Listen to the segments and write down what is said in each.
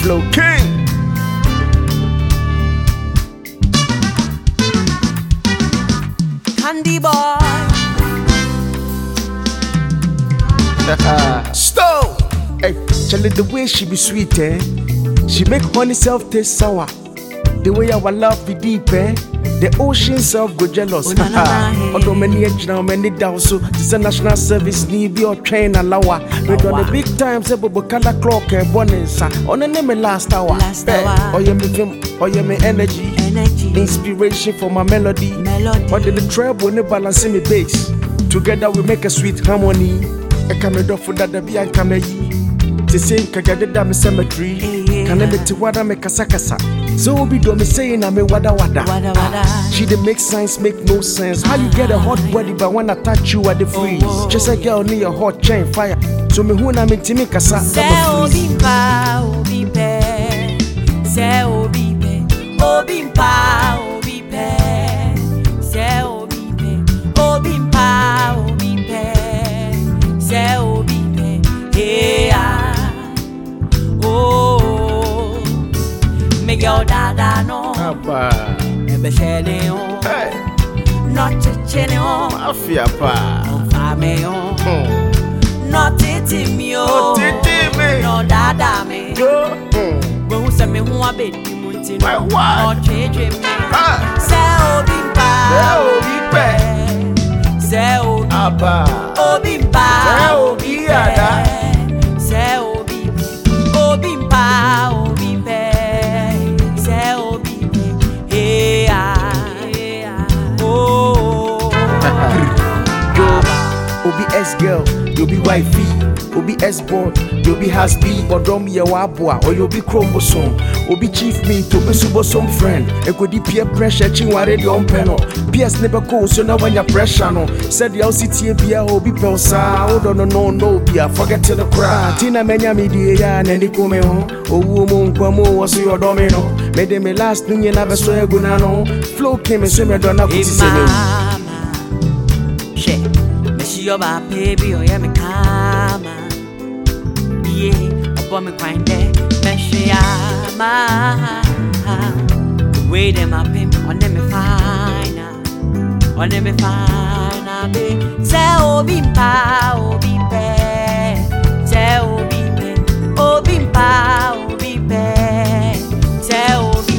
Flow King. Candy boy. Stone. Hey, Charlie, the way she be sweet, eh? She make honey self taste sour. The way our love be deep, eh? The ocean self go jealous. Although many age now, many down, so this a national service need be or train and lower. But on the big times, able color clock, bonus, on the name last hour. Or you me film, or you me energy, inspiration for my melody. But the treble when balancing me bass. Together we make a sweet harmony. A camera for that the be and camera. The same kagada me cemetery. Can I be to wada me kasakasa? So be do me saying I me wada. She dey make sense, make no sense. How you get a hot body but when I touch you at the freeze? Just a girl need a hot chain fire. So me who na me timi kasa. Say obimpa, obipe. Say obipe, obimpa, obipe. Say obipe, obimpa, obipe. Say obipe, yeah. Oh, me your dada no. Ebe shele on. Not chene on. Mafia pa. Fame on. Not titi me o. No dada me. When who say me who a bed di munti. My what? Not change me. Say obimpa. Say obimpa. Obimpa. Say obimpa. Obimpa. Obimpa. Say obimpa. Yeah. Oh. Obi S girl, you be wifey. Obi S boy, you be husband. Or don't be a wabwa, or you be chromosome. Obi chief me to be some friend. E could be peer pressure, chingware the on panel. PS never goes, so now when you're pressure no. Said the LCT be a Obi Pelsa. Oh, no, be a forget to the crowd. Tina Menya media and any come home. Oh, woman, Quamo was your domino. Made them last thing you never saw a gunano. Flow came and swim and don't have to say. She oba baby or ya me kama. Yeah, obo me kwande me shiyama. Way them up him on them me fine. On them me fine be. Say obimpa, obimpe. Say obimpe, obimpa, obimpe. Say obimpe.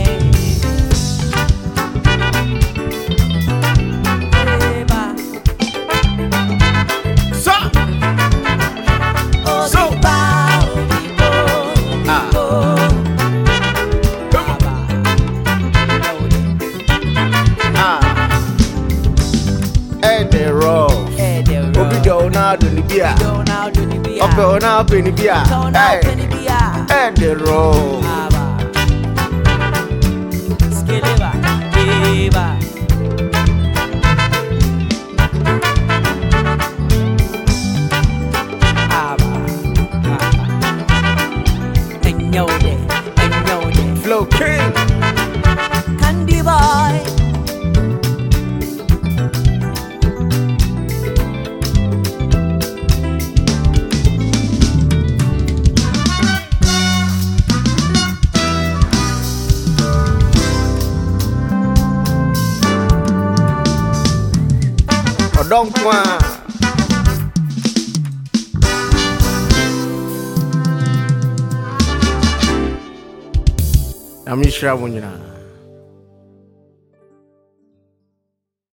Obi do now do ni bia. Obi now penny bia. Hey, the roll. Skeleva, eva. Flow King. Candy boy. Don't want. I'm sure when you know.